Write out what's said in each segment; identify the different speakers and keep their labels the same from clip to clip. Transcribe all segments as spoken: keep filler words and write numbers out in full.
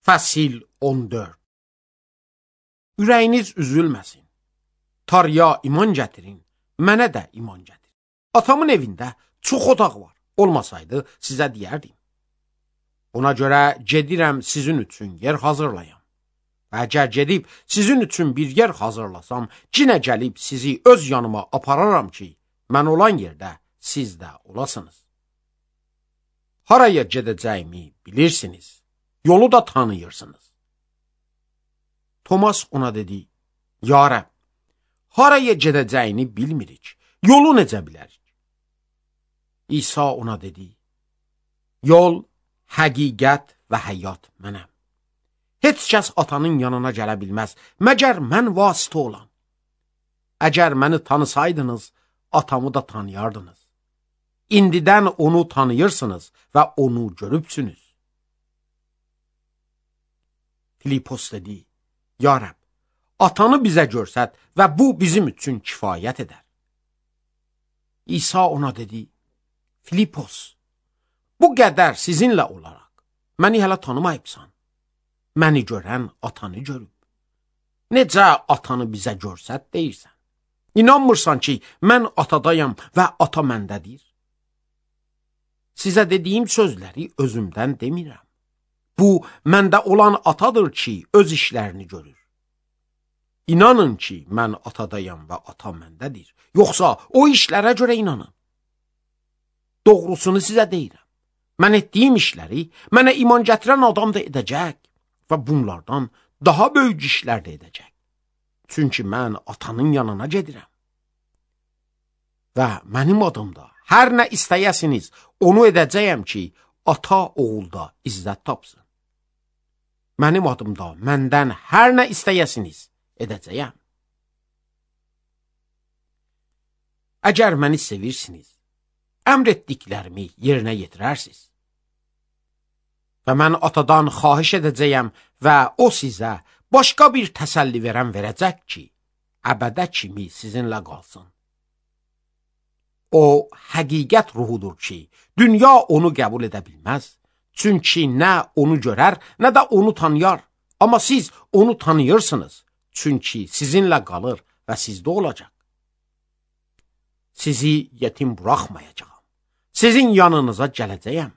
Speaker 1: Fəsil on dörd. Ürəyiniz üzülməsin. Tanrıya iman gətirin, mənə də iman gətirin. Atamın evində çox otaq var. Olmasaydı sizə deyərdim. Buna görə gedirəm sizin üçün yer hazırlayam. Və əgər gedib sizin üçün bir yer hazırlasam, yenə gəlib sizi öz yanıma apararam ki, mən olan yerdə siz də olasınız. Haraya gedəcəyimi bilirsiniz. Yolu da tanıyırsınız. Thomas ona dedi, Ya Rəbb, haraya gedəcəyini bilmirik, yolu necə bilərik? İsa ona dedi, Yol, həqiqət və həyat mənəm. Heç kəs atanın yanına gələ bilməz, məgər mən vasitə olam. Əgər məni tanısaydınız, atamı da tanıyardınız. İndidən onu tanıyırsınız və onu görübsünüz. Filipos dedi, Ya Rəbb, atanı bizə görsət və bu bizim üçün kifayət edər. İsa ona dedi, Filipos, bu qədər sizinlə olaraq, məni hələ tanımayıbsan. Məni görən atanı görüb. Necə atanı bizə görsət deyirsən? İnanmırsan ki, mən atadayam və ata məndədir. Sizə dediyim sözləri özümdən demirəm. Bu, məndə olan atadır ki, öz işlərini görür. İnanın ki, mən atadayam və ata məndədir. Yoxsa o işlərə görə inanın. Doğrusunu sizə deyirəm. Mən etdiyim işləri mənə iman gətirən adam da edəcək və bunlardan daha böyük işlər də edəcək. Çünki mən atanın yanına gedirəm. Və mənim adımda hər nə istəyəsiniz, onu edəcəyəm ki, ata oğulda izzət tapsın. Mənim adımda məndən hər nə istəyəsiniz edəcəyəm. Əgər məni sevirsiniz, əmr etdiklərimi yerinə yetirərsiniz. Və mən atadan xahiş edəcəyəm və o sizə başqa bir təsəlli verən verəcək ki, əbədə kimi sizinlə qalsın. O, həqiqət ruhudur ki, dünya onu qəbul edə bilməz. Çünki nə onu görər, nə də onu tanıyar. Amma siz onu tanıyırsınız. Çünki sizinlə qalır və sizdə olacaq. Sizi yetim buraxmayacağam. Sizin yanınıza gələcəyəm.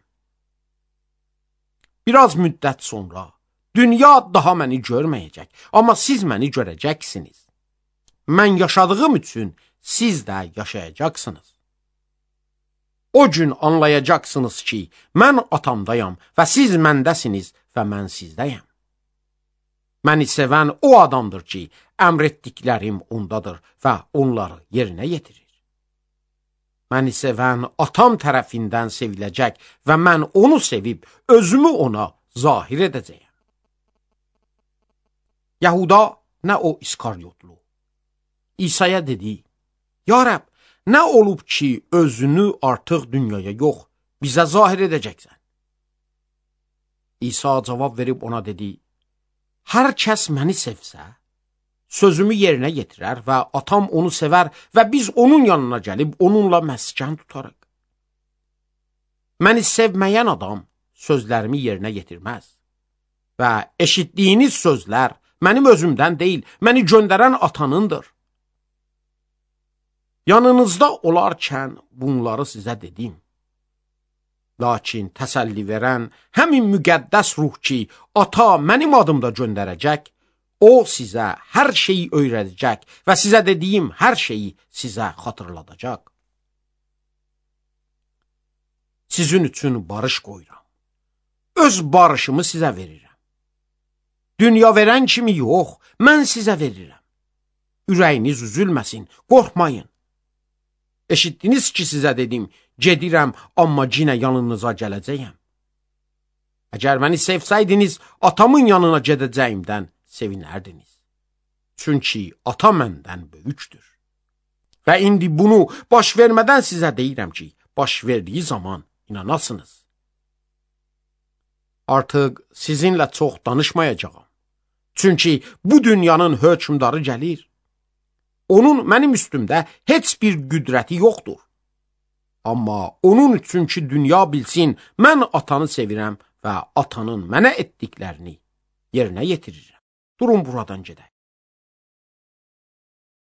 Speaker 1: Biraz müddət sonra dünya daha məni görməyəcək. Amma siz məni görəcəksiniz. Mən yaşadığım üçün siz də yaşayacaqsınız. O gün anlayacaqsınız ki, mən atamdayam və siz məndəsiniz və mən sizdəyəm. Məni sevən o adamdır ki, əmr etdiklərim ondadır və onları yerinə yetirir. Məni sevən atam tərəfindən seviləcək və mən onu sevib özümü ona zahir edəcəyəm. Yahuda nə o İskaryotlu. İsa'ya dedi, Ya Rəbb, nə olub ki, özünü artıq dünyaya yox, bizə zahir edəcəksən? İsa cavab verib ona dedi, Hər kəs məni sevsə, sözümü yerinə yetirər və atam onu sevər və biz onun yanına gəlib onunla məskən tutarıq. Məni sevməyən adam sözlərimi yerinə yetirməz. Və eşitdiyiniz sözlər mənim özümdən deyil, məni göndərən atanındır. Yanınızda olarkən bunları sizə dedim. Lakin təsəlli verən həmin müqəddəs ruh ki, ata mənim adımda göndərəcək, o sizə hər şeyi öyrədəcək və sizə dediyim hər şeyi sizə xatırladacaq. Sizin üçün barış qoyuram. Öz barışımı sizə verirəm. Dünya verən kimi yox, mən sizə verirəm. Ürəyiniz üzülməsin, qorxmayın. Eşitdiniz ki, sizə dedim, gedirəm, amma yenə yanınıza gələcəyəm. Əgər məni sevsəydiniz, atamın yanına gedəcəyimdən sevinərdiniz. Çünki ata məndən böyükdür. Və indi bunu baş vermədən sizə deyirəm ki, baş verdiyi zaman inanasınız. Artıq sizinlə çox danışmayacağam. Çünki bu dünyanın hökmdarı gəlir. Onun mənim üstümdə heç bir qüdrəti yoxdur. Amma onun üçün ki, dünya bilsin, mən atanı sevirəm və atanın mənə etdiklərini yerinə yetirirəm. Durun buradan gedək.